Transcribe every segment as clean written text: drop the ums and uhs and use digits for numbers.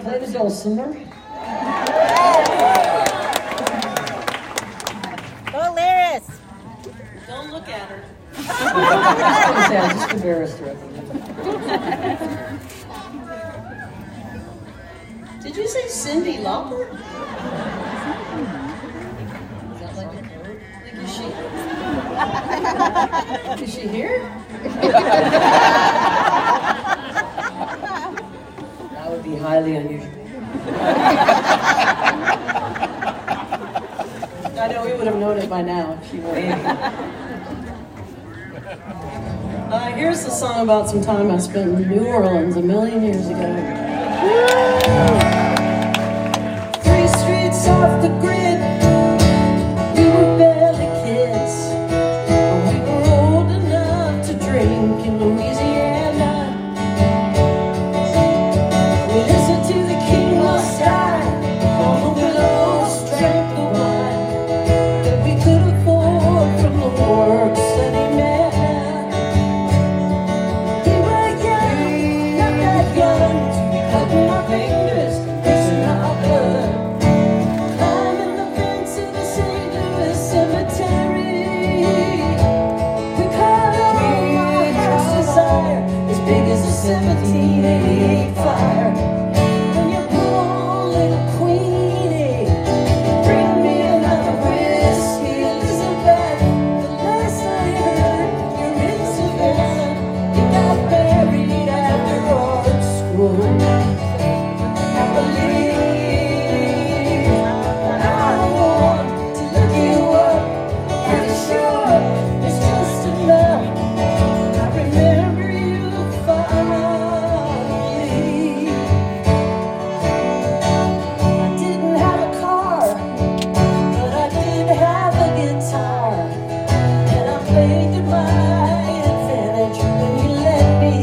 play the dulcimer. Go, Lyris! Don't look at her. I'm just embarrassed her. Did you say Cyndi Lauper? Is that like a code? Like, is she here? That would be highly unusual. I know we would have known it by now if she were here. Here's a song about some time I spent in New Orleans a million years ago. 3 streets off the grid, we were barely kids, but we were old enough to drink in Louisiana. We listened to the King Must Die, all the willows drank the wine that we could afford from the works that he made. We were young, not that young, to be cutting our fingers, mixing our blood, climbing the fence of the St. Louis cemetery. We caught on my heart's desire, as big as a 1788 fire. And you poor little queenie, bring me another whiskey, Elizabeth. The last I heard, you're in Savannah. You got married after art school. I believe I want to look you up. Pretty sure it's just enough. I remember you fondly. I didn't have a car, but I did have a guitar, and I played to my advantage when you let me.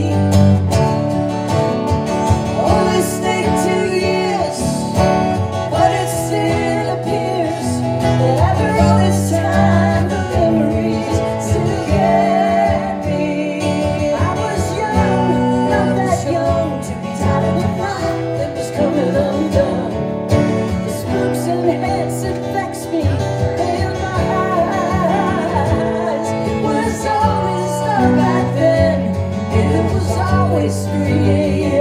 Only stayed 2 years, but it still appears that after all this time, the memories still get me. I was young, not that young, to be tied in a knot that was coming undone. The spooks and heads that vex me, in my eyes, it was always dark back then. It was always 3 a.m.